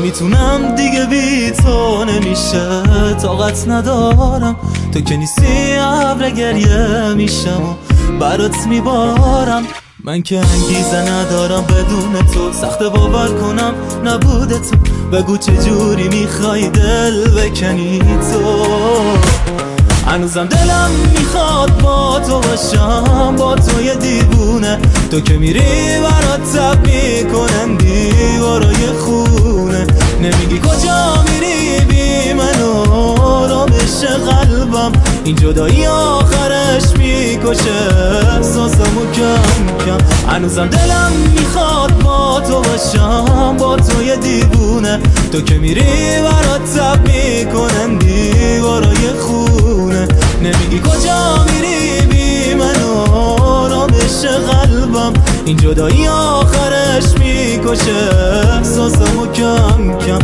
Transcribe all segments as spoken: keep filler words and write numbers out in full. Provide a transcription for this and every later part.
نمیتونم دیگه بی تو، نمیشه طاقت ندارم. تو که نیستی ابر گریه میشم و برات میبارم. من که انگیزه ندارم بدون تو، سخت باور کنم نبود تو. بگو چجوری میخوای دل بکنی تو. هنوزم دلم میخواد با تو باشم، با تو یه دیوونه. تو که میری برات تب میکنم دیوارای خونه. نمیگی کجا میری بی منو، رامش قلبم. این جدایی آخرش میکشه احساسمو کم کم. هنوزم دلم میخواد با تو باشم، با تو یه دیوونه. تو که میری برات تب میکنم دیوارای خونه. نمیگی کجا میری بی منو، رامش قلبم. این جدایی آخرش میکشه احساسمو کم کم.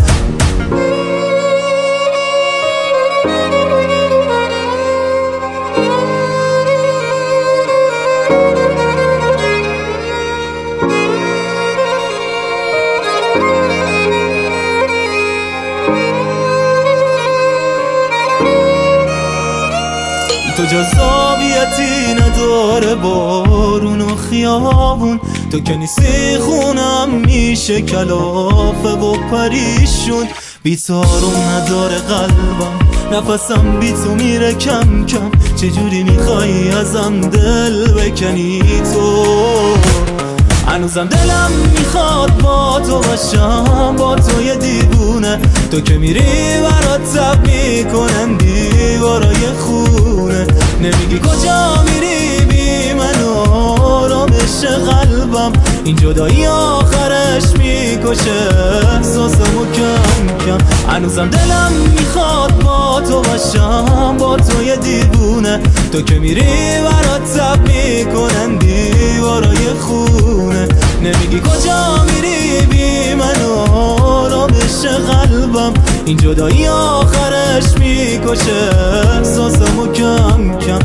تو جذابیتی نداره بارون و خیابون. تو که نیستی خونم میشه کلافه و پریشون. بی تو آروم نداره قلبم، نفسم بی تو میره کم کم. چجوری میخوایی ازم دل بکنی تو. هنوزم دلم میخواد با تو باشم، با تو یه دیوونه. تو که میری برات تب میکنم دیوارای خونه. نمیگی کجا میری بی منو، رامش قلبم. این جدایی آخرش میکشه احساسمو کم کم. هنوزم دلم میخواد با تو باشم، با تو یه دیوونه. تو که میری برات تب میکنم دیوارای خونه. نمیگی کجا میری بی منو، رامش قلبم. این جدایی آخرش میکشه احساسمو کم کم.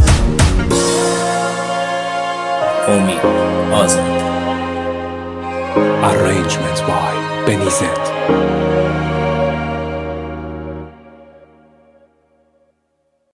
امید آزاد. Arrangement by Benizet.